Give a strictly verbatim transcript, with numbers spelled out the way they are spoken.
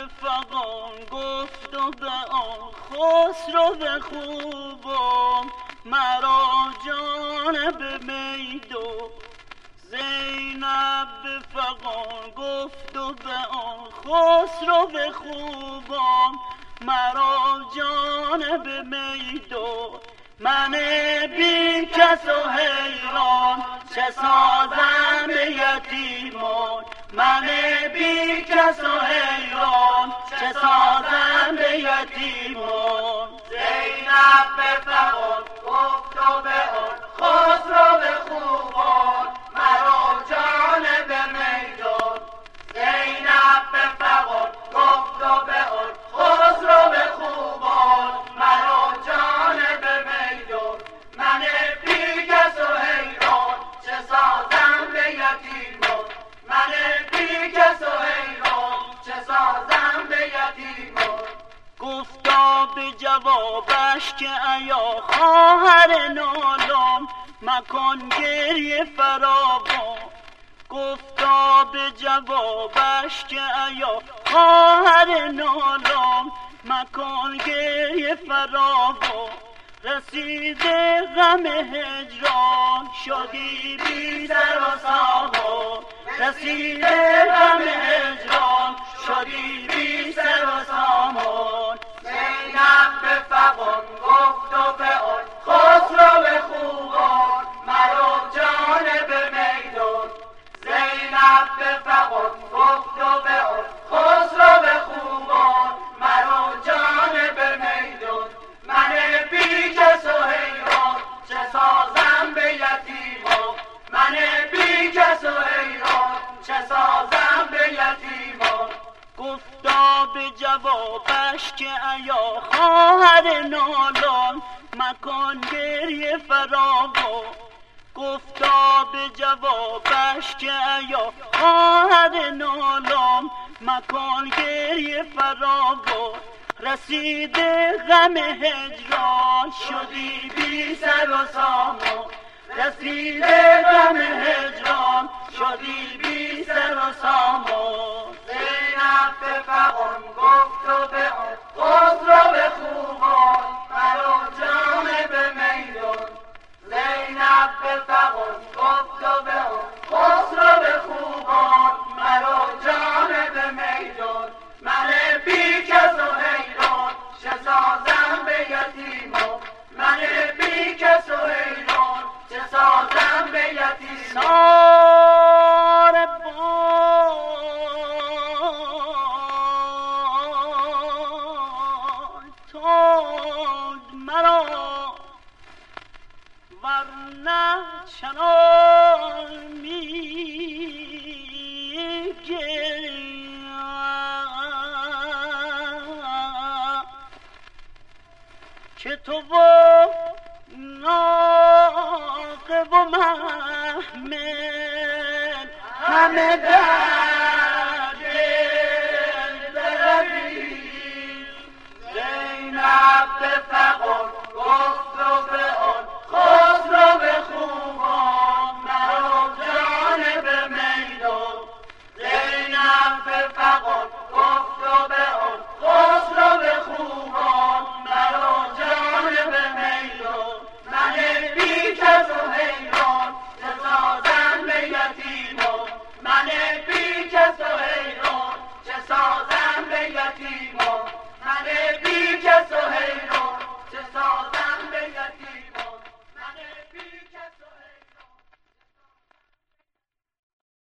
به فغان گفت و به آن خسرو به خوبم مرا جانب میدو. زینب به فغان گفت و به آن خسرو به خوبم مرا جانب میدو. من بی کس و حیران چه سازم به یتیمان. من بی کس و حیران چه سازم به یتیمان. زینب به فغان گفت و به آن خسرو به خوبان مرا جانب میدان. زینب به فغان گفت و به آن خسرو به خوبان مرا جانب میدان. من بی کس و حیران چه سازم به یتیمان. من بی کس و حیران چه سازم به یتیمان. گفتا به جوابش که ایا خواهر نالم مکن گریه فراوان. گفتا به جوابش که ایا خواهر نالم مکن گریه فراوان. رسیده غم هجران شدی بی سر و سامان. رسیده غم هجران شدی بی سر و سامان. زینب به فغان گفت و به آن خسرو به خوبان مرا جانب میدان. زینب به فغان گفت و به آن خسرو به خوبان مرا جانب میدان. من بی کس و حیران چه سازم به یتیمان. من بی کس و حیران چه سازم به یتیمان. گفتا به جوابش که ایا خواهر نالان مکن گریه فراوان. گفتا به جوابش که ایا خواهر نالان مکن گریه فراوان. رسیده غم هجران شدی بی سر و سامان. رسیده غم هجران شدی بی سر و سامان. زینب به فغان گفت و به آن خسرو به خوبان مرا جانب میدان. زینب به فغان گفت و به آن خسرو به خوبان مرا جانب میدان. من بی کس و حیران چه سازم به یتیمان. من بی کس و حیران چه سازم به یتیمان. سار باد تند مرا ورنه چنان می گریم که تو و ناقه و محمل همه در دل بروید. زینب به فغان گفت و به آن خسرو به خوبان مرا جانب میدان. زینب به فغان گفت و به آن خسرو به خوبان مرا جانب میدان. من بی کس و حیران چه سازم به یتیمان. من بی کس و حیران چه سازم به یتیمان. من بی